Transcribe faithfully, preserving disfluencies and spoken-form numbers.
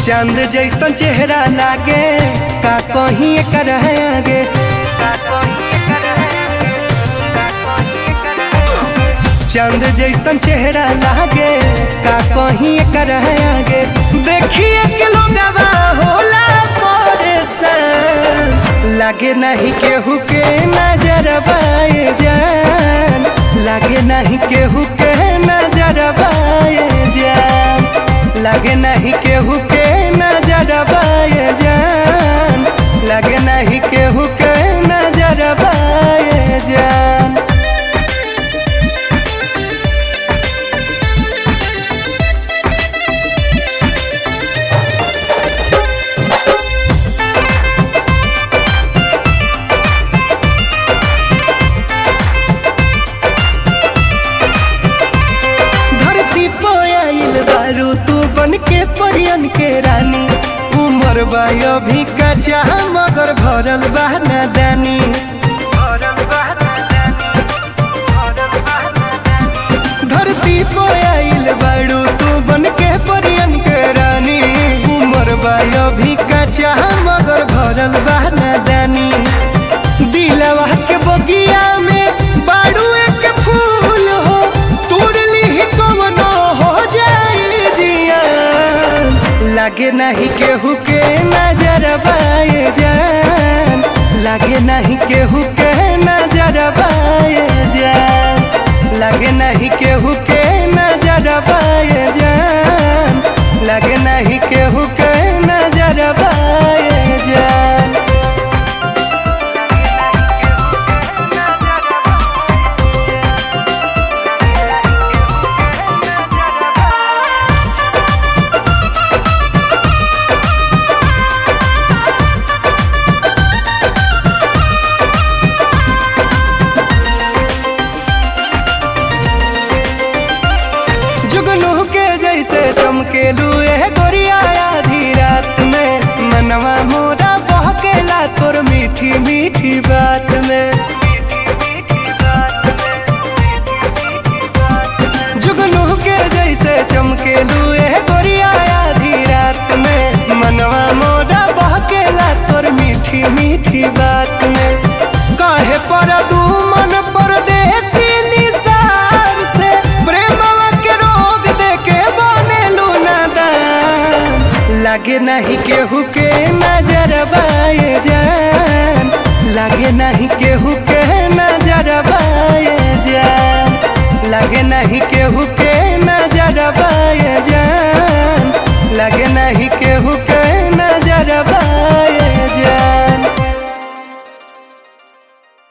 चांद जैसन चेहरा लागे का कहीं कर आगे। चांद जैसन चेहरा लागे का कहीं कर आगे। देखिए के लोगवा होला परेशान, लागे नहीं केहू के नजरवा जान, लागे नहीं केहू के नजरवा जान, लागे नहीं केहू के नजरवा जान, लागे नहीं केहू के नजरवा जान। बारू तू बन के परियन के रानी, उमर बायो भी कच्चा मगर भरल बा नादानी। धरती पर आइल बारू तू बन के परियन के रानी, उमर बायो भी कच्चा मगर भरल बा नादानी। दिलवा के बगिया में बारू एक फूल हो, तोड़ली कवनो हो जाए जियान, लागे नहीं केहू के नजरवा जान, लागे नहीं केहू के नजरवा जान, लागे नहीं केहू के नजरवा जान, लागे नहीं केहू के नजरवा जान। जुगनू के जैसे चमकेलू ए गोरिया आधी रात में, मनवा मोरा बहकेला तोर मीठी मीठी बात में। जुगनू के जैसे चमकेलू ए गोरिया आधी रात में, मनवा मोरा बहकेला तोर मीठी मीठी बात में। काहे पर दू मन परदेसी निसार से, प्रेमवा के रोग देके बनेलू नादान, लागे नहीं केहू के नजरवा जान, लागे नहीं केहू के नजरवा जान, लागे नहीं केहू के नजरवा जान,